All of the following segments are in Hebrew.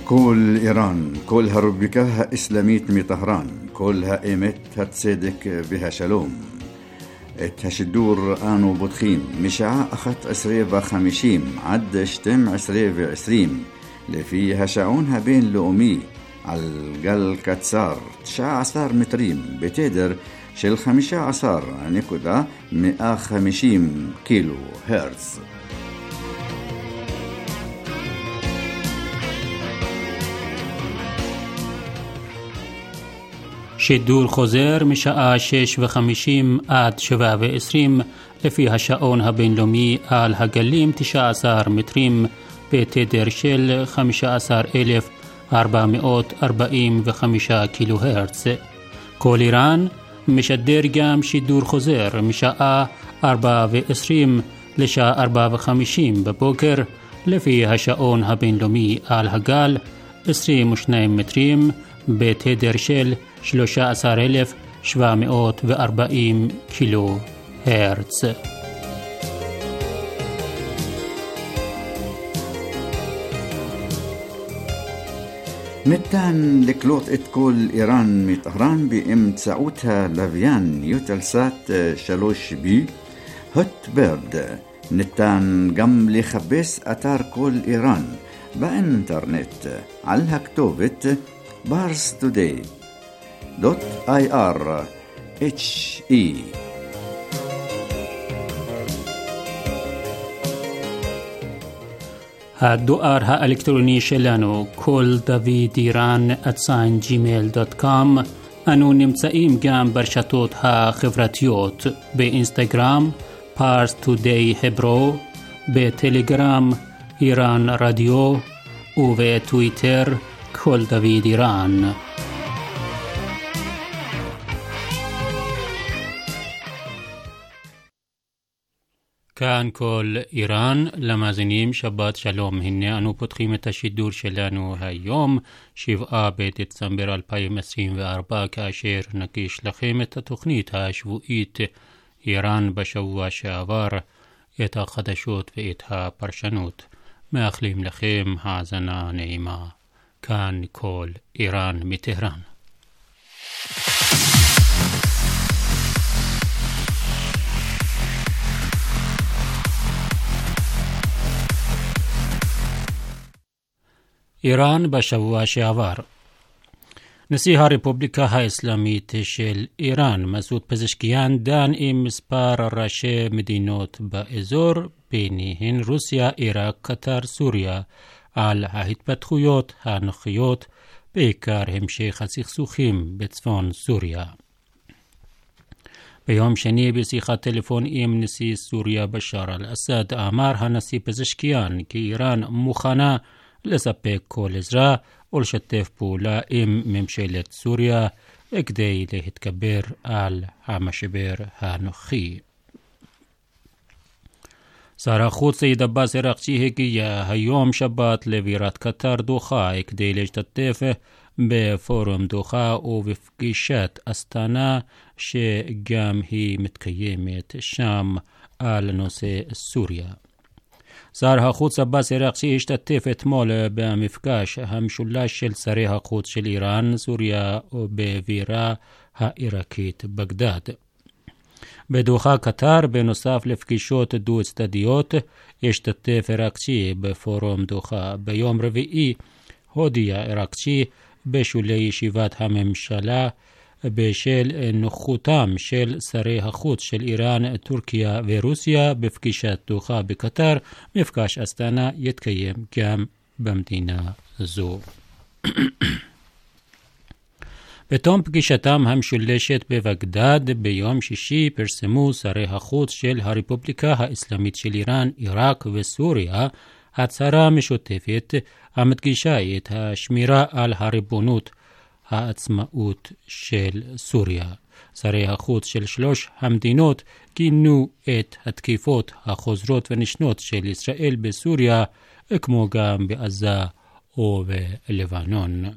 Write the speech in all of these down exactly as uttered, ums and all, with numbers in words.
كل إيران كلها ربكها إسلاميت مطهران كلها إيمت هتصدق بها شلوم اتهشدور آنو بطخيم مشاع أخت عسرية وخمشيم عد شتم عسرية وعسريم لفي هشعونها بين لؤمي على الجل كتسار تشاع عصار متريم بتدر شل خمشة عصار نكودا مئة خمشيم كيلو هرتز. שידור חוזר משעה שש וחמישים עד שבע ועשרים לפי השעון הבינלאומי על הגלים תשע עשרה מטרים בתדר של חמישה עשר אלף ארבע מאות ארבעים וחמישה קילו הרץ. כל איראן משדר גם שידור חוזר משעה ארבע ועשרים לשעה ארבע וחמישים בבוקר לפי השעון הבינלאומי על הגל עשרים ושניים מטרים בתדר של שלושה עשר אלף שבע מאות וארבעים קילו הרץ. ניתן לקלוט את כל איראן מטהרן באמצעותה לוויין יוטלסאט שלוש בי הוטברד. ניתן גם לחפש אתר כל איראן באינטרנט על הכתובת פארס טודיי دوت اي ار اتش اي. הדואר האלקטרוני שלנו כל דוד איראן at gmail dot com. אנו נמצאים גם ברשתות החברתיות באינסטגרם פארס טודיי hebro, בטלגרם איראן רדיו ובטוויטר כל דוד איראן. כאן כל איראן, למאזינים שבת שלום. הנה אנו פותחים את השידור שלנו היום, שבעה בדצמבר אלפיים עשרים וארבע, כאשר נגיש לכם את התוכנית השבועית איראן בשבוע שעבר, את החדשות ואת הפרשנות. מאחלים לכם האזנה נעימה. כאן כל איראן מטהרן. איראן בשבוע שעבר. נשיא הרפובליקה האסלאמית של איראן, מסעוד פזשקיאן, דן עם מספר ראשי מדינות באזור, ביניהן רוסיה, עיראק, קטר, סוריה, על ההתפתחויות הנוכחיות, בעיקר המשך הסכסוכים בצפון סוריה. ביום שני בשיחת טלפון עם נשיא סוריה בשאר אל-אסד, אמר הנשיא פזשקיאן כי איראן מוכנה לספק כל עזרה ולשתף פעולה עם ממשלת סוריה כדי להתגבר על המשבר הנוכחי. שר החוץ סייד עבאס אראגצ'י הגיע היום שבת לבירת קטר דוחה כדי להשתתף בפורום דוחה ובפגישת אסטנה שגם היא מתקיימת שם על נושא סוריה. שר החוץ עבאס אראגצ'י השתתף אתמול במפגש המשולש של שרי החוץ של איראן, סוריה ובבירה העיראקית בגדד. בדוחה קטר, בנוסף לפגישות דו-צדדיות, השתתף אראגצ'י בפורום דוחה. ביום רביעי הודיע אראגצ'י בשולי ישיבת הממשלה בשל נוכחותם של שרי החוץ של איראן, טורקיה ורוסיה בפגישת דוחה בקטר, מפגש אסטנה יתקיים גם במדינה זו. בתום פגישתם המשולשת בבגדד ביום שישי פרסמו שרי החוץ של הרפובליקה האסלאמית של איראן, עיראק וסוריה הצהרה משותפת המדגישה את השמירה על הריבונות העצמאות של סוריה. שרי החוץ של שלוש המדינות גינו את התקיפות החוזרות ונשנות של ישראל בסוריה, כמו גם בעזה ובלבנון.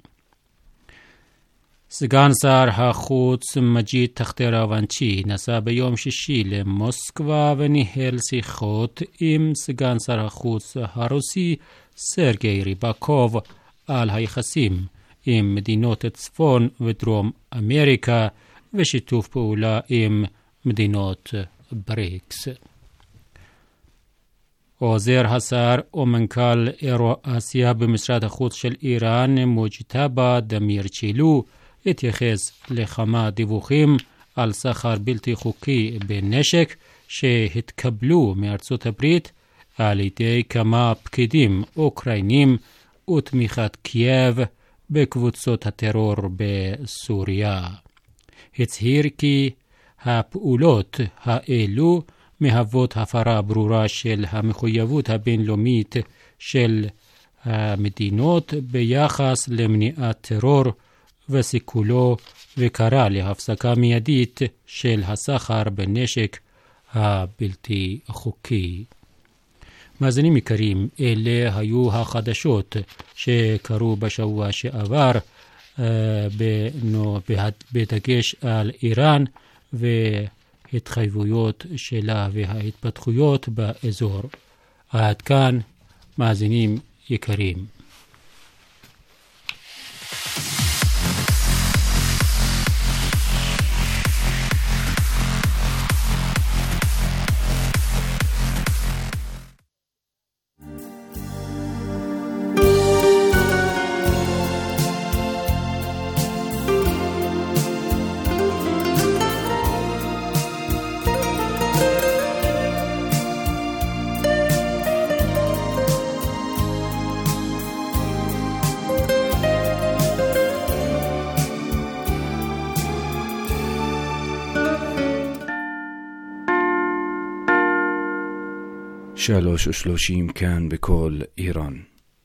סגן שר החוץ מג'יד תחתראוונצ'י נסע ביום שישי למוסקבה וניהל שיחות עם סגן שר החוץ הרוסי סרגי ריבקוב על היחסים עם מדינות צפון ודרום אמריקה ושיתוף פעולה עם מדינות בריקס. עוזר השר ומנכ"ל אירו-אסיה במשרד החוץ של איראן מוג'טבא דמיר צ'ילו התייחס לכמה דיווחים על סחר בלתי חוקי בנשק שהתקבלו מארצות הברית על ידי כמה פקידים אוקראינים ותמיכת קייב בקבוצות הטרור בסוריה. הצהיר כי הפעולות האלו מהוות הפרה ברורה של המחויבות הבינלאומית של המדינות ביחס למניעת טרור וסיכולו, וקרא להפסקה מיידית של הסחר בנשק הבלתי חוקי. מאזינים יקרים, אלה היו החדשות שקרו בשבוע שעבר בדגש על איראן והתחייבויות שלה וההתפתחויות באזור. עד כאן, מאזינים יקרים. שלוש ושלושים כאן בכל איראן.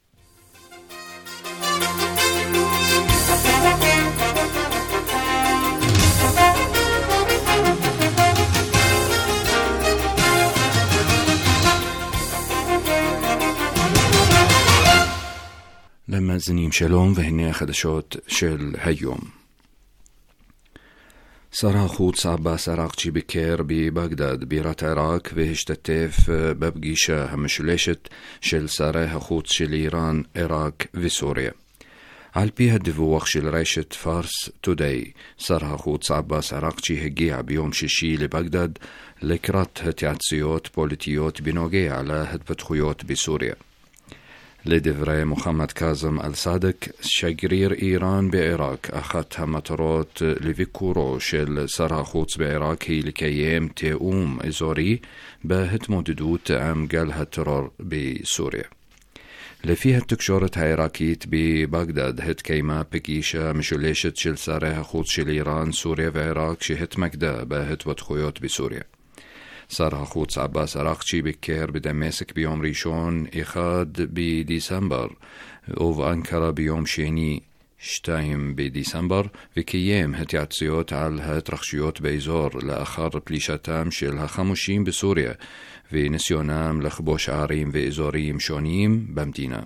למאזינים שלום, והנה החדשות של היום. שר החוץ עבאס עראקצ'י ביקר בבגדד בירת עיראק והשתתף בפגישה המשולשת של שרי החוץ של איראן, עיראק וסוריה. על פי הדיווח של רשת פארס טודיי, שר החוץ עבאס עראקצ'י הגיע ביום שישי לבגדד לקראת התייעצויות פוליטיות בנוגע להתפתחויות בסוריה. לדברי מוחמד קאזם אל-סאדק, שגריר איראן בעיראק, אחת המטרות לביקורו של שר החוץ בעיראק היא לקיים תיאום אזורי בהתמודדות עם גל הטרור בסוריה. לפי התקשורת העיראקית, בבגדד התקיימה פגישה משולשת של שרי החוץ של איראן, סוריה ועיראק שהתמקדה בהתפתחויות בסוריה. שר החוץ עבאס עראקצ'י ביקר בדמשק ביום ראשון אחד בדצמבר ובאנקרה ביום שני שתיים בדצמבר, וקיים התייעצויות על ההתרחשויות באזור לאחר פלישתם של החמושים בסוריה וניסיונם לכבוש ערים ואזורים שונים במדינה.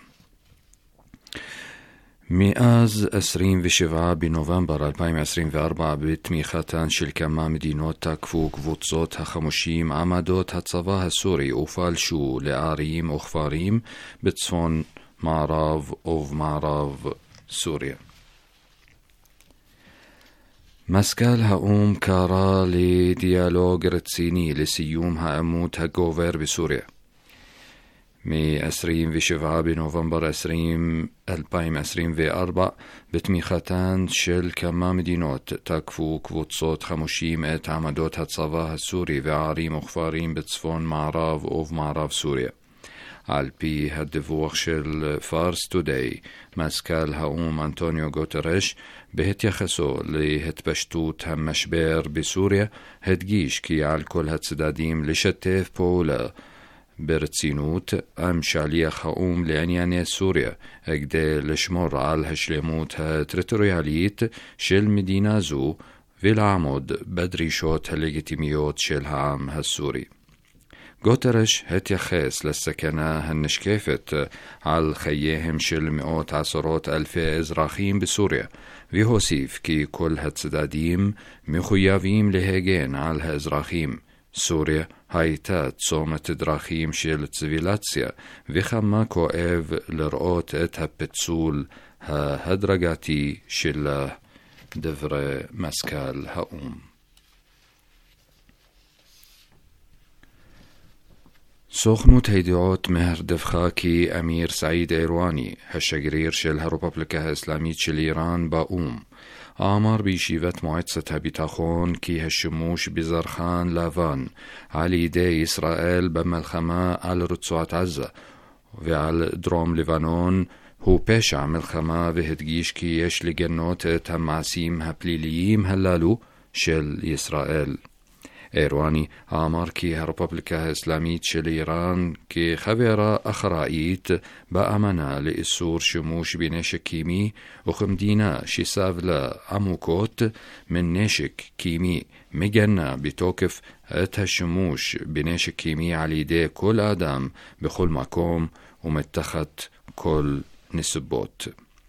מאז עשרים ושבעה בנובמבר אלפיים עשרים וארבע, בתמיכתן של כמה מדינות, תקפו קבוצות החמושים עמדות הצבא הסורי ופלשו לערים וכפרים בצפון מערב ובמערב סוריה. מזכ"ל האו"ם קרא לדיאלוג רציני לסיום העימות הגובר בסוריה. מ-עשרים ושבעה בנובמבר אלפיים עשרים וארבע, בתמיכתן של כמה מדינות, תקפו קבוצות חמושים את עמדות הצבא הסורי וערים וכפרים בצפון מערב ובמערב סוריה. על פי הדיווח של פארס טודיי, מזכ"ל האו"ם אנטוניו גוטרש, בהתייחסו להתפשטות המשבר בסוריה, הדגיש כי על כל הצדדים לשתף פעולה ברצינות עם שליח האו"ם לענייני סוריה, כדי לשמור על השלמות הטריטוריאלית של מדינה זו ולעמוד בדרישות הלגיטימיות של העם הסורי. גוטרש התייחס לסכנה הנשקפת על חייהם של מאות עשרות אלפי אזרחים בסוריה, והוסיף כי כל הצדדים מחויבים להגן על האזרחים סוריה הייתה צומת דרכים של ציוויליציה, וכמה כואב לראות את הפיצול ההדרגתי שלה, דברי מזכ"ל האו"ם. סוכנות הידיעות מהר דיווחה כי אמיר סעיד אירוני, השגריר של הרפובליקה האסלאמית של איראן באו"ם, אמר בישיבת מועצת הביטחון כי השימוש בזרחן לבן על ידי ישראל במלחמה על רצועת עזה ועל דרום לבנון הוא פשע מלחמה, והדגיש כי יש לגנות את המעשים הפליליים הללו של ישראל. אירוני אמר כי הרפובליקה האסלאמית של איראן כחברה אחראית באמנה לאיסור שימוש בנשק קימי וכמדינה שסבלה עמוקות מנשק קימי מגנה בתוקף את השימוש בנשק קימי על ידי כל אדם בכל מקום ומתחת כל נסיבות.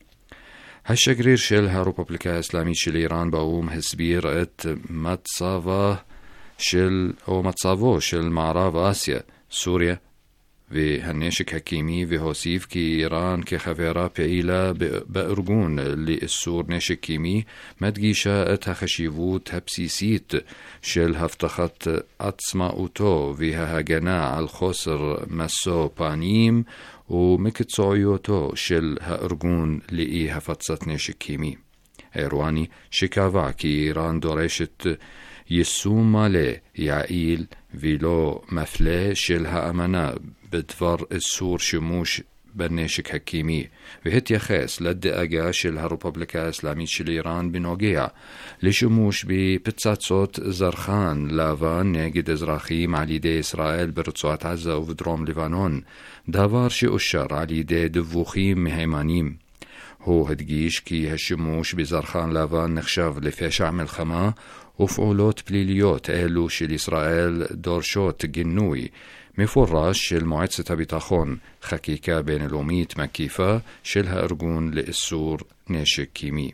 השגריר של הרפובליקה האסלאמית של איראן באו"ם הסביר את מצבה של או מצבו של מערב אסיה, סוריה והנשק הקימי, והוסיף כי איראן כחברה פעילה בארגון לאיסור נשק קימי מדגישה את החשיבות הבסיסית של הבטחת עצמאותו וההגנה על חוסר משוא פנים ומקצועיותו של הארגון לאי הפצת נשק קימי. אירוני שקבע כי איראן דורשת יישום מלא, יעיל ולא מפלה של האמנה בדבר איסור שימוש בנשק הקימי, והתייחס לדאגה של הרפובליקה האסלאמית של איראן בנוגע לשימוש בפצצות זרחן לבן נגד אזרחים על ידי ישראל ברצועת עזה ובדרום לבנון, דבר שאושר על ידי דיווחים מהימנים. הוא הדגיש כי השימוש בזרחן לבן נחשב לפשע מלחמה, ופעולות פליליות אלו של ישראל דורשות גינוי מפורש של מועצת הביטחון, חקיקה בינלאומית מקיפה של הארגון לאיסור נשק קימי.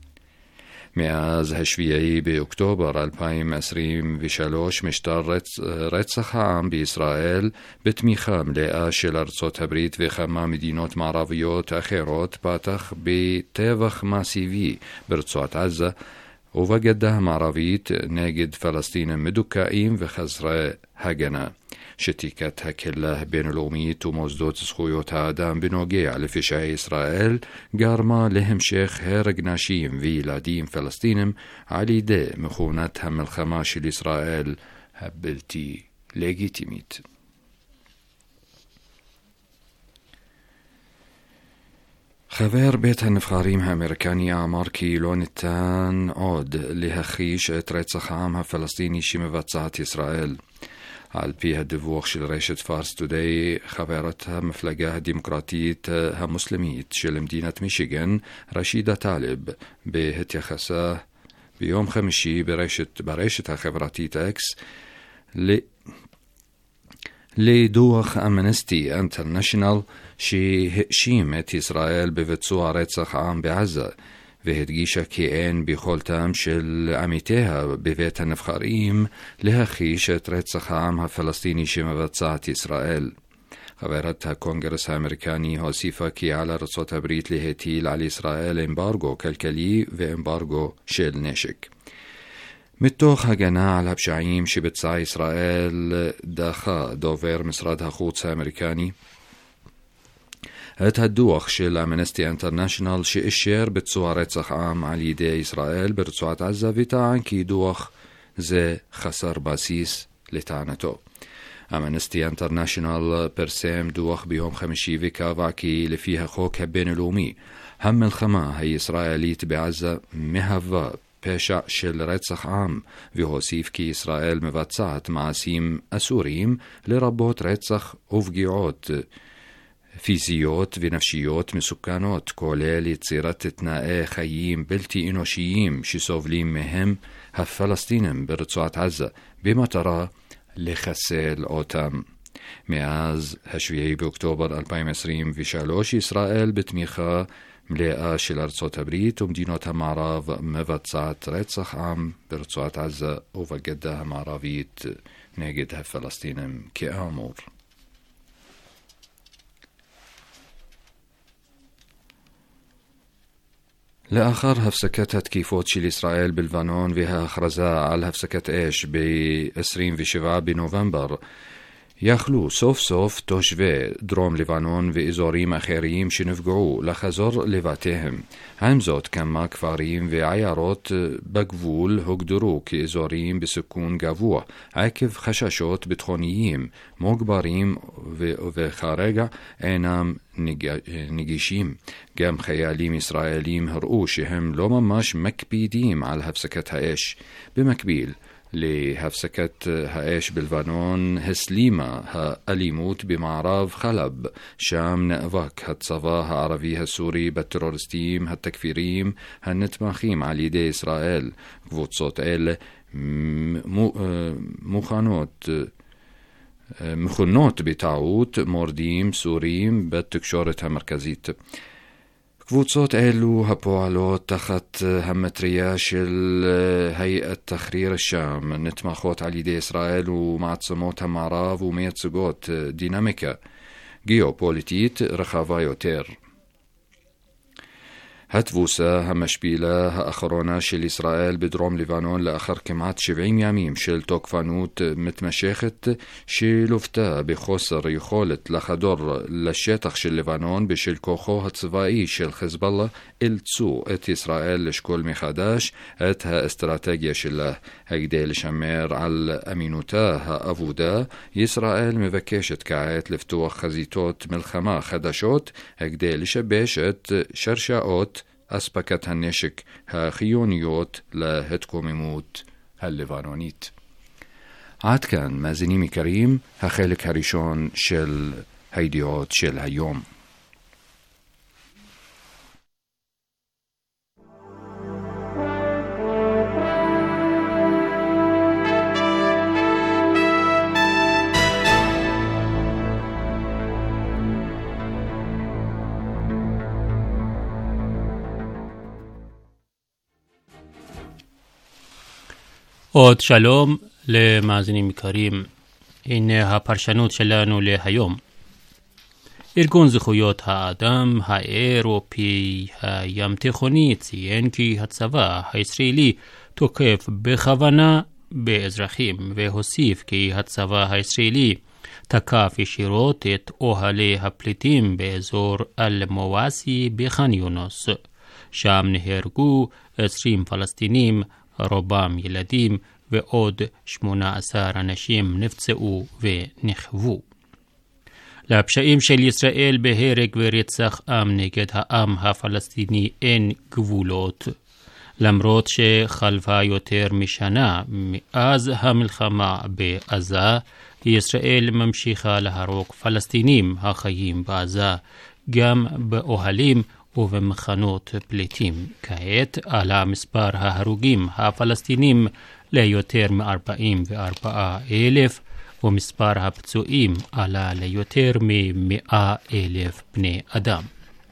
מאז השביעי באוקטובר אלפיים עשרים ושלוש משטר רצ... רצח העם בישראל בתמיכה מלאה של ארצות הברית וכמה מדינות מערביות אחרות פתח בטבח מסיבי ברצועת עזה ובגדה המערבית נגד פלסטינים מדוכאים וחסרי הגנה. שתיקת הקהילה הבינלאומית ומוסדות זכויות האדם בנוגע לפשעי ישראל גרמה להמשך הרג נשים וילדים פלסטינים על ידי מכונת המלחמה של ישראל הבלתי לגיטימית. חבר בית הנבחרים האמריקני אמר כי לא ניתן עוד להכחיש את רצח העם הפלסטיני שמבצעת ישראל. על פי הדיווח של רשת פארס טודיי, חברת המפלגה הדמוקרטית המוסלמית של מדינת מישיגן, רשידה טלב, בהתייחסה ביום חמישי ברשת, ברשת החברתית אקס לדוח אמנסטי אינטרנשיונל שהאשים את ישראל בביצוע רצח העם בעזה, והדגישה כי אין ביכולתם של עמיתיה בבית הנבחרים להכחיש את רצח העם הפלסטיני שמבצעת ישראל. חברת הקונגרס האמריקני הוסיפה כי על ארצות הברית להטיל על ישראל אמברגו כלכלי ואמברגו של נשק. מתוך הגנה על הפשעים שביצעה ישראל, דחה דובר משרד החוץ האמריקני את הדוח של אמנסטי אינטרנשיונל שאישר ביצוע רצח עם על ידי ישראל ברצועת עזה, וטען כי דוח זה חסר בסיס לטענתו. אמנסטי אינטרנשיונל פרסם דוח ביום חמישי וקבע כי לפי החוק הבינלאומי המלחמה הישראלית בעזה מהווה פשע של רצח עם, והוסיף כי ישראל מבצעת מעשים אסורים לרבות רצח ופגיעות פיזיות ונפשיות מסוכנות, כולל יצירת תנאי חיים בלתי אנושיים שסובלים מהם הפלסטינים ברצועת עזה, במטרה לחסל אותם. מאז השביעי באוקטובר אלפיים עשרים ושלוש, ישראל בתמיכה מלאה של ארצות הברית ומדינות המערב מבצעת רצח עם ברצועת עזה ובגדה המערבית, נגד הפלסטינים כאמור. לאחר הפסקת התקיפות של ישראל בלבנון וההכרזה על הפסקת אש ב-עשרים ושבעה בנובמבר, יכלו סוף סוף תושבי דרום לבנון ואזורים אחרים שנפגעו לחזור לבתיהם. עם זאת, כמה כפרים ועיירות בגבול הוגדרו כאזורים בסיכון גבוה עקב חששות ביטחוניים מוגברים וכרגע אינם נגישים. גם חיילים ישראלים הראו שהם לא ממש מקפידים על הפסקת האש. במקביל להפסקת האש בלבנון הסלימה האלימות במערב חלב, שם נאבק הצבא הערבי הסורי בטרוריסטים התקפירים הנתמכים על ידי ישראל. קבוצות אלה מוכנות מכונות בטעות מורדים סוריים בתקשורת המרכזית. קבוצות אלו הפועלות תחת המטריה של הייאת תחריר שם נתמכות על ידי ישראל ומעצמות המערב ומייצגות דינמיקה גיאופוליטית רחבה יותר. התבוסה המשפילה האחרונה של ישראל בדרום לבנון לאחר כמעט שבעים ימים של תוקפנות מתמשכת שלוותה בחוסר יכולת לחדור לשטח של לבנון בשל כוחו הצבאי של חזבאללה, אילצו את ישראל לשקול מחדש את האסטרטגיה שלה. כדי לשמר על אמינותה האבודה, ישראל מבקשת כעת לפתוח חזיתות מלחמה חדשות כדי לשבש את שרשאות אספקת הנשק החיוניות להתקוממות הלבנונית. עד כאן, מאזינים יקרים, החלק הראשון של הידיעות של היום. עוד שלום למאזינים יקרים. הנה הפרשנות שלנו להיום. ארגון זכויות האדם האירופי הים תיכוני ציין כי הצבא הישראלי תוקף בכוונה באזרחים, והוסיף כי הצבא הישראלי תקף ישירות את אוהלי הפליטים באזור אל-מוואסי בח'אן יונס. שם נהרגו עשרים פלסטינים, רובם ילדים, ועוד שמונה עשר אנשים נפצעו ונחבו. לפשעים של ישראל בהרג ורצח עם נגד העם הפלסטיני אין גבולות. למרות שחלפה יותר משנה מאז המלחמה בעזה, ישראל ממשיכה להרוג פלסטינים החיים בעזה, גם באוהלים ובמחנות פליטים. כעת עלה מספר ההרוגים הפלסטינים ליותר מ-ארבעים וארבעה אלף, ומספר הפצועים עלה ליותר מ-מאה אלף בני אדם.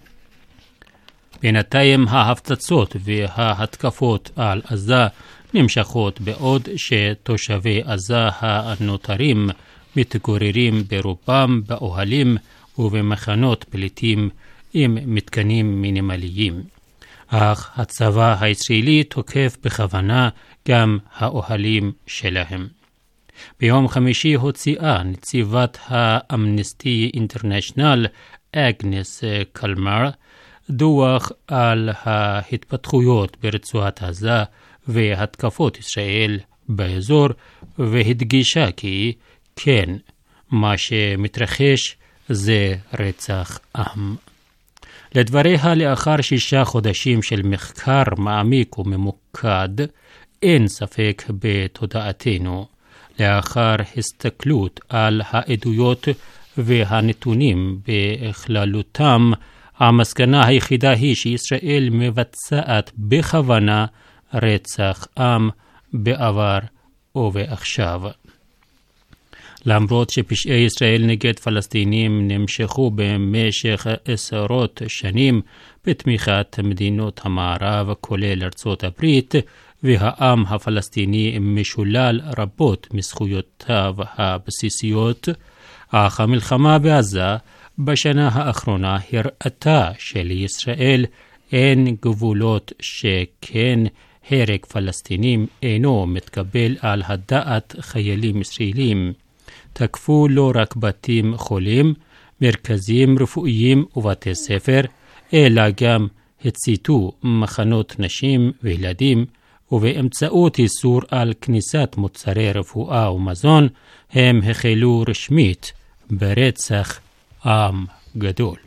בינתיים ההפצצות וההתקפות על עזה נמשכות, בעוד שתושבי עזה הנותרים מתגוררים ברובם באוהלים ובמחנות פליטים עם מתקנים מינימליים. אך הצבא הישראלי תוקף בכוונה גם האוהלים שלהם. ביום חמישי הוציאה נציבת האמנסטי אינטרנשיונל אגנס קלמר דוח על ההתפתחויות ברצועת עזה והתקפות ישראל באזור, והדגישה כי כן, מה שמתרחש זה רצח עם. לדבריה, לאחר שישה חודשים של מחקר מעמיק וממוקד, אין ספק בתודעתנו, לאחר הסתכלות על העדויות והנתונים בכללותם, המסקנה היחידה היא שישראל מבצעת בכוונה רצח עם בעבר ובעכשיו. למרות שפשעי ישראל נגד פלסטינים נמשכו במשך עשרות שנים בתמיכת מדינות המערב, כולל ארצות הברית, והעם הפלסטיני משולל רבות מזכויותיו הבסיסיות, אך המלחמה בעזה בשנה האחרונה הראתה שלישראל אין גבולות, שכן הרג פלסטינים אינו מתקבל על הדעת. חיילים ישראלים תקפו לא רק בתים חולים, מרכזים רפואיים ובתי ספר, אלא גם הציתו מחנות נשים וילדים, ובאמצעות איסור על כניסת מוצרי רפואה ומזון, הם החלו רשמית ברצח עם גדול.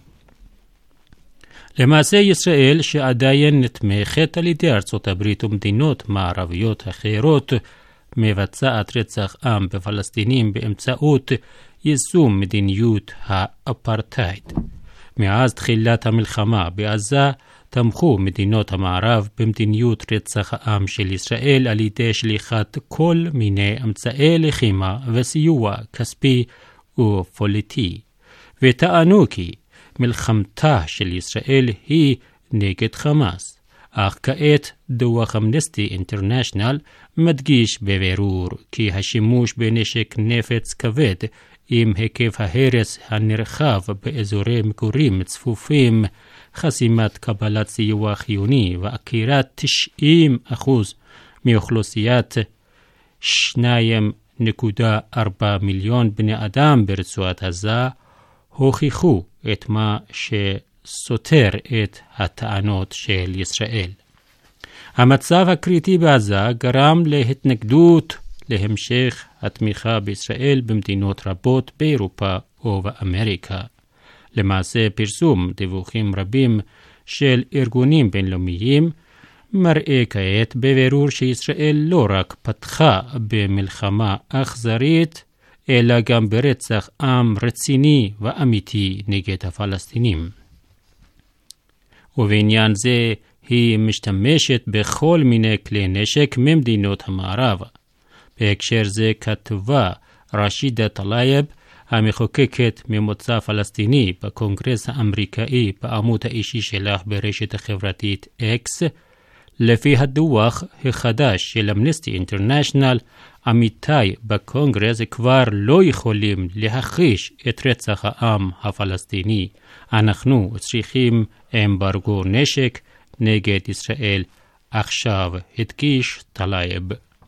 למעשה ישראל, שעדיין נתמכת על ידי ארצות הברית ומדינות מערביות אחרות, מבצעת רצח עם בפלסטינים באמצעות יישום מדיניות האפרטהייד. מאז תחילת המלחמה בעזה תמכו מדינות המערב במדיניות רצח העם של ישראל על ידי שליחת כל מיני אמצעי לחימה וסיוע כספי ופוליטי, וטענו כי מלחמתה של ישראל היא נגד חמאס. אך כעת דוח אמנסטי אינטרנשיונל מדגיש בבירור כי השימוש בנשק נפץ כבד עם היקף ההרס הנרחב באזורי מגורים צפופים, חסימת קבלת סיוע חיוני ועקירת תשעים אחוז מאוכלוסיית שתיים נקודה ארבע מיליון בני אדם ברצועת עזה, הוכיחו את מה שסותר את הטענות של ישראל. המצב הקריטי בעזה גרם להתנגדות להמשך התמיכה בישראל במדינות רבות באירופה ובאמריקה. למעשה פרסום דיווחים רבים של ארגונים בינלאומיים מראה כעת בבירור שישראל לא רק פתחה במלחמה אכזרית, אלא גם ברצח עם רציני ואמיתי נגד הפלסטינים. ובעניין זה היא משתמשת בכל מיני כלי נשק ממדינות המערב. בהקשר זה כתבה רשידה טלייב, המחוקקת ממוצא פלסטיני בקונגרס האמריקאי, בעמוד האישי שלך ברשת החברתית אקס, לפי הדוח החדש של אמנסטי אינטרנשיונל, עמיתי בקונגרס כבר לא יכולים להכחיש את רצח העם הפלסטיני. אנחנו צריכים אמברגו נשק נגד ישראל עכשיו, הדגיש טלייב.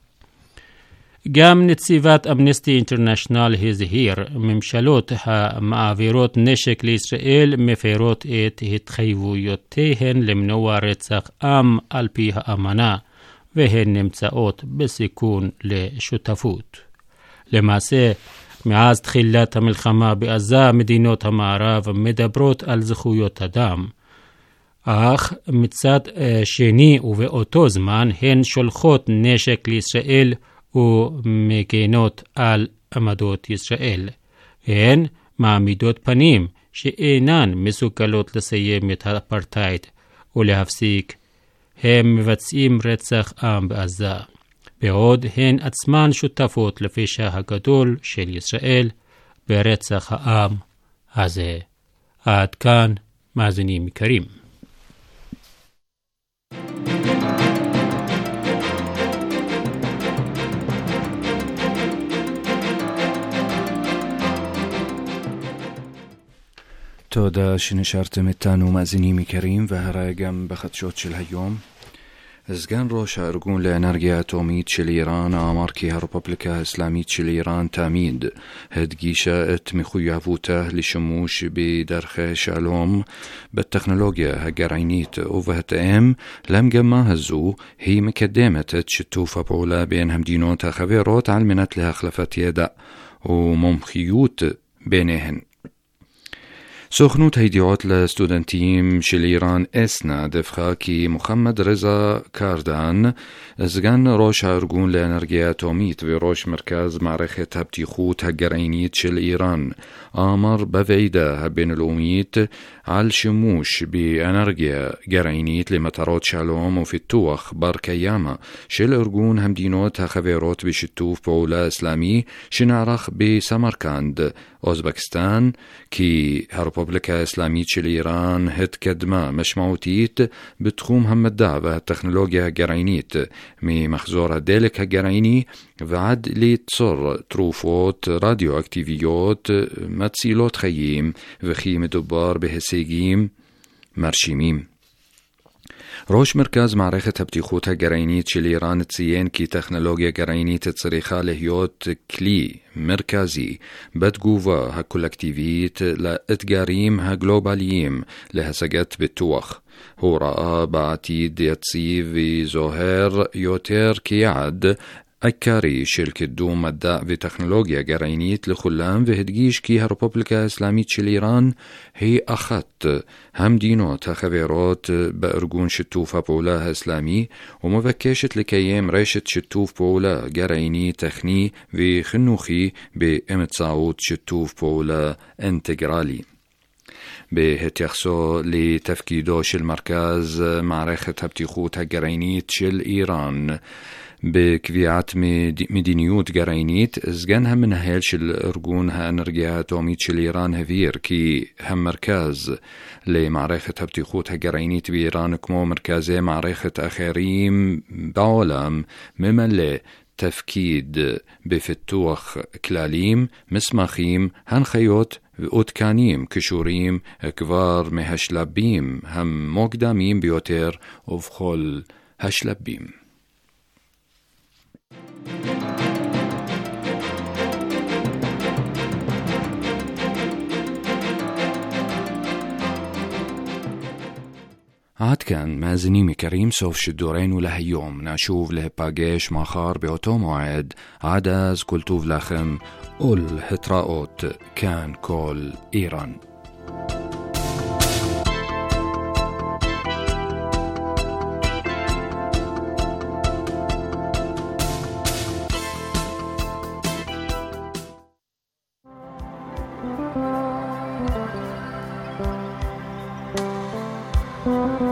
גם נציבת אמנסטי אינטרנשיונל הזהיר, ממשלות המעבירות נשק לישראל מפרות את התחייבויותיהן למנוע רצח עם על פי האמנה, והן נמצאות בסיכון לשותפות. למעשה, מאז תחילת המלחמה בעזה, מדינות המערב מדברות על זכויות אדם, אך מצד שני ובאותו זמן הן שולחות נשק לישראל ומגנות על עמדות ישראל. הן מעמידות פנים שאינן מסוגלות לסיים את האפרטהייד ולהפסיק. הם מבצעים רצח עם בעזה, בעוד הן עצמן שותפות לפשע הגדול של ישראל ברצח העם הזה. עד כאן, מאזינים יקרים. תודה שנשארתם איתנו מאזינים יקרים, והרי גם בחדשות של היום. סגן ראש הארגון לאנרגיה אטומית של איראן אמר כי הרפובליקה האסלאמית של איראן תמיד הדגישה את מחויבותה לשימוש בדרכי שלום בטכנולוגיה הגרעינית, ובהתאם למגמה הזו היא מקדמת את שיתוף הפעולה בין המדינות החברות על מנת להחלפת ידע ומומחיות ביניהן. סוכנות הידיעות לסטודנטים של איראן אסנה דיווחה כי מוחמד רזה קרדן, סגן ראש הארגון לאנרגיה אטומית וראש מרכז מערכת הבטיחות הגרעינית של איראן, אמר בוועידה הבינלאומית על שימוש באנרגיה גרעינית למטרות שלום ופיתוח בר קיימא של ארגון המדינות החברות בשיתוף פעולה אסלאמי שנערך בסמרקנד, אוזבקיסטן, כי הרפובליקה הרפובליקה האסלאמית של איראן התקדמה משמעותית בתחום המדע והטכנולוגיה הגרעינית, ממחזור הדלק הגרעיני ועד ליצור תרופות רדיואקטיביות מצילות חיים, וכי מדובר בהישגים מרשימים. ראש מרכז מערכת הבטיחות הגרעינית של איראן ציין כי טכנולוגיה גרעינית צריכה להיות כלי מרכזי בתגובה הקולקטיבית לאתגרים הגלובליים להשגת פיתוח. הוא ראה בעתיד יציב וזוהר יותר כיעד עיקרי של קידום מדע וטכנולוגיה גרעינית לכולם, והדגיש כי הרפובליקה האסלאמית של איראן היא אחת המדינות החברות בארגון שיתוף הפעולה האסלאמי, ומבקשת לקיים רשת שיתוף פעולה גרעיני, טכני וחינוכי באמצעות שיתוף פעולה אינטגרלי. בהתייחסו לתפקידו של מרכז מערכת הבטיחות הגרעינית של איראן בקביעת מדיניות גרעינית, סגן המנהל של ארגון האנרגיה האטומית של איראן הבהיר כי המרכז למערכת הבטיחות הגרעינית באיראן, כמו מרכזי מערכת אחרים בעולם, ממלא תפקיד בפיתוח כללים, מסמכים, הנחיות ועודכנים קשורים כבר מהשלבים המוקדמים ביותר ובכל השלבים. עד כאן מאזינים יקרים, סוף שידורנו להיום. נשוב להיפגש מחר באותו מועד. עד אז כל טוב לכם ולהתראות. כאן כל איראן. Thank you.